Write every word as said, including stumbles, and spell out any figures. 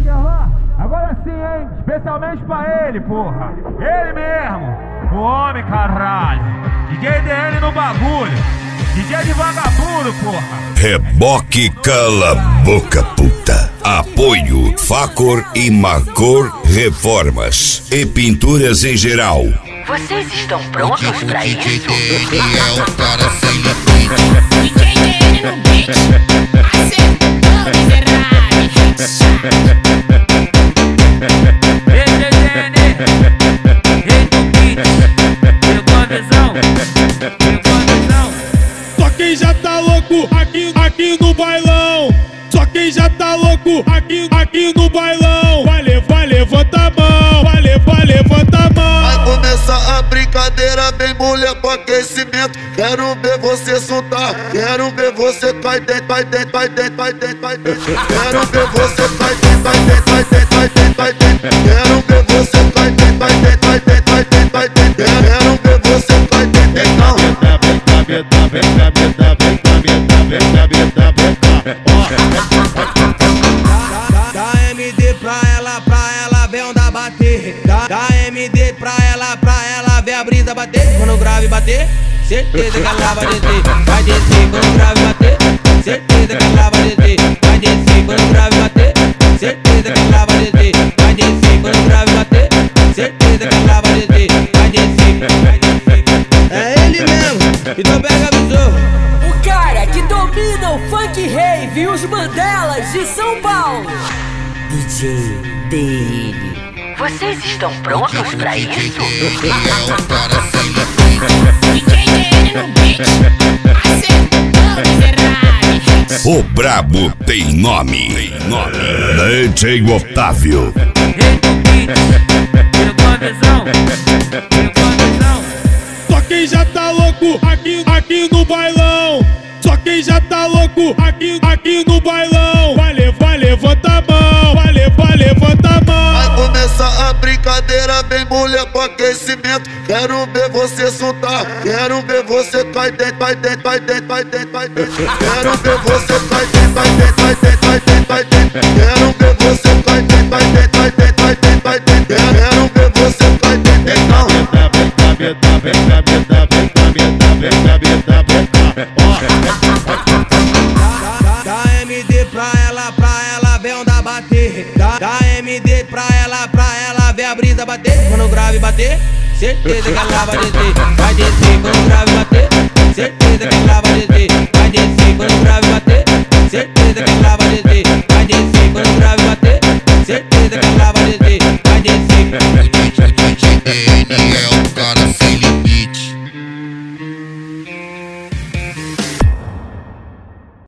Agora sim, hein? Especialmente pra ele, porra. Ele mesmo. O homem, caralho. D J D N no bagulho. D J de vagabundo, porra. Reboque Cala Boca Puta. Apoio Facor e Macor Reformas e pinturas em geral. Vocês estão prontos pra isso? D J D N é o cara sem limite. D J D N no beat, acertou miserável. D J D N, rei do beat. Pegou a visão, pegou a visão. Só quem já tá louco aqui, aqui no bailão. Só quem já tá louco aqui, aqui no bailão. Vai levar, levanta a mão. Vai levar, levanta a mão. Vai começar a brincadeira, vem mulher pro aquecimento. Quero ver você soltar, quero ver você vai dentro, vai dentro, vai dentro, vai dentro, vai dentro. Quero ver você vai dentro, vai dentro, vai dentro, vai dentro, vai dentro. Quero ver você vai dentro, vai dentro, vai dentro, vai dentro, vai dentro. Quero ver você vai dentro, então. Vem cá, vem cá, vem cá, vem cá, vem cá, vem cá, vem cá, vem cá, vem cá. Dá M D pra ela, pra ela ver onda bater. Dá, dá M D pra ela, pra ela ver a brisa bater. Quando o grave bater, certeza que ela vai descer. Vai descer quando o grave bater, certeza que ela vai descer. Vai descer quando o grave bater, certeza que ela vai descer. Vai descer quando o grave bater, certeza que ela vai descer. Vai descer, vai descer. É ele mesmo, então pega a visão. O cara que domina o funk rave e os Mandelas de São Paulo. D J D N. Vocês estão prontos pra isso? D J D N é o cara sem limite. D J D N no beat, acertou miserável. O brabo tem nome. Tem nome. D J Otávio. Rei do beat. Pegou a visão, pegou a visão. Só quem já tá louco aqui, aqui no bailão. Só quem já tá louco aqui, aqui no bailão. Vai levar, levanta a mão. Vai levar, levanta a mão. Vai começar a brincadeira, vem mulher pro aquecimento. Quero ver você soltar, quero ver você vai dentro, vai dentro, vai dentro, vai dentro, vai dentro. Quero ver você vai dentro, vai dentro, vai dentro, vai dentro, vai dentro. Quero ver você vai dentro, vai dentro, vai dentro, vai dentro, vai dentro. Quero ver você vai dentro, então. Vem cá, vem cá, vem cá, vem cá, vem cá, vem cá, vem cá, vem cá, vem cá. Dá M D pra ela, pra ela ver onda bater. Dá, dá M D pra ela, pra ela ver a brisa bater. Quando o grave bater, certeza que ela vai descer. Vai descer quando o grave bater, certeza que ela vai descer. Vai descer quando o grave bater, certeza que ela vai descer. Vai descer quando